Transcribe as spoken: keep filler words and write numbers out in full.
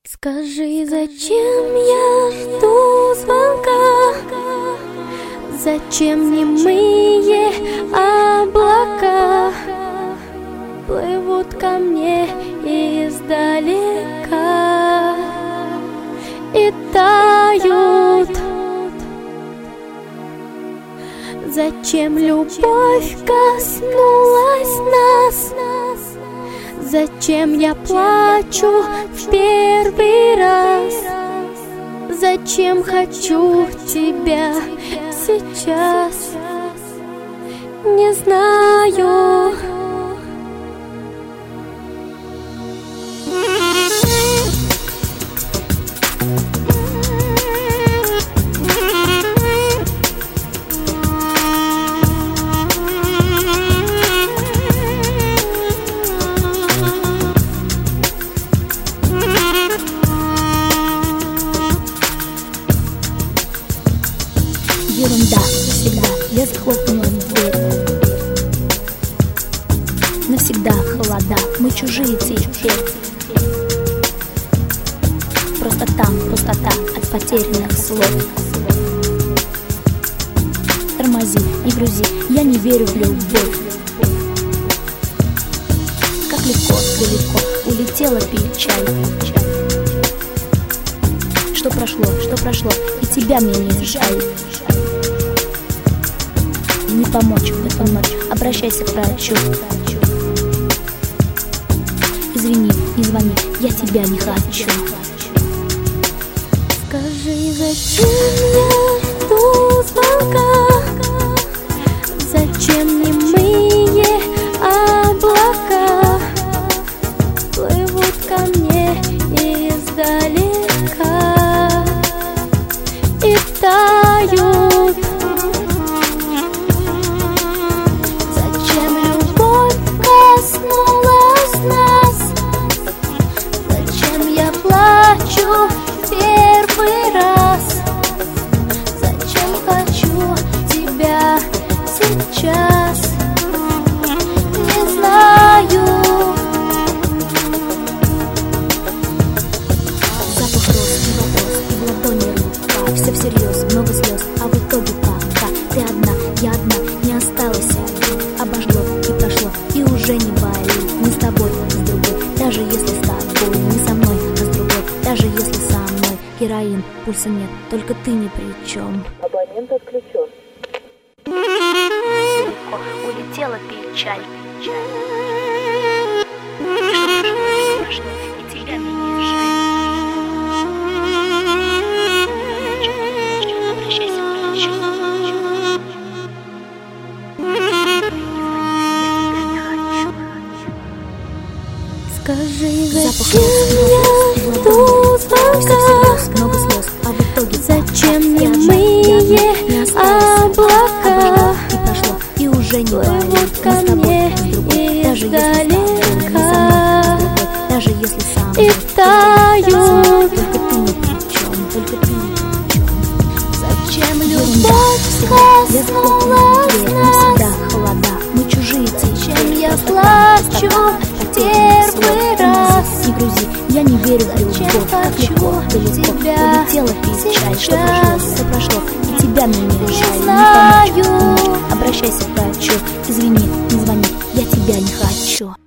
Скажи, зачем я жду звонка? Зачем немые облака плывут ко мне издалека и тают? Зачем любовь коснулась нас? Зачем я плачу в первый раз? Зачем хочу тебя сейчас? Не знаю. Ерунда, всегда я захлопнула дверь. Навсегда холода, мы чужие теперь. Просто там пустота от потерянных слов. Тормози, не грузи, я не верю в любовь. Как легко, далеко улетела печаль. Что прошло, что прошло, и тебя мне не жаль. Не помочь в эту ночь, обращайся к врачу. Извини, не звони, я тебя не хочу. Скажи, зачем я жду звонка? Зачем немые облака плывут ко мне издалека и тают? Плачу первый раз. Зачем хочу тебя сейчас? Не знаю. Запах роз и вопрос, и в ладони рука. Все всерьез, много слез, а в итоге пока. Ты одна, я одна, не осталось одна. Обожгло и прошло, и уже не болит. Не с тобой, не с другой, даже если с тобой. Не со мной, а с другой, даже если со мной. Героин, пульса нет, только ты ни при чем. Абонент отключен. Далеко улетела печаль. Что прошло, и тебя мне не жаль. Обращайся к врачу. Скажи, зачем я жду звонка? Много слез, а в итоге зачем немые облака и прошло, и уже не плывут ко мне издалека даже если сам и тают? Только ты ни при чем, только ты ни при чем. Зачем любовь коснулась Навсегда нас? холода, мы чужие теперь. Зачем я плачу в первый раз? Не грузи, я не верю в любовь. Как легко, далеко улетела печаль. Что прошло, что прошло, и тебя мне не жаль. Не помочь, обращайся к врачу. Извини, не звони, я тебя не хочу.